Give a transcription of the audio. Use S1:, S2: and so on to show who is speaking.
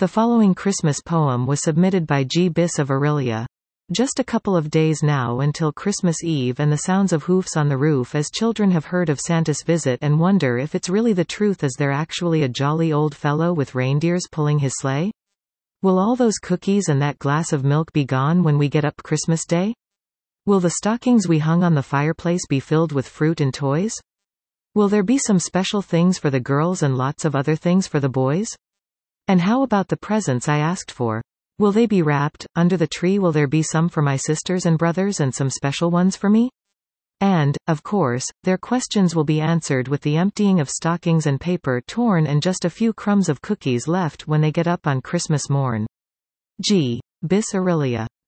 S1: The following Christmas poem was submitted by G. Biss of Orillia. Just a couple of days now until Christmas Eve and the sounds of hoofs on the roof as children have heard of Santa's visit and wonder if it's really the truth. Is there actually a jolly old fellow with reindeers pulling his sleigh? Will all those cookies and that glass of milk be gone when we get up Christmas Day? Will the stockings we hung on the fireplace be filled with fruit and toys? Will there be some special things for the girls and lots of other things for the boys? And how about the presents I asked for? Will they be wrapped? Under the tree will there be some for my sisters and brothers and some special ones for me? And, of course, their questions will be answered with the emptying of stockings and paper torn and just a few crumbs of cookies left when they get up on Christmas morn. G. Biss Orillia.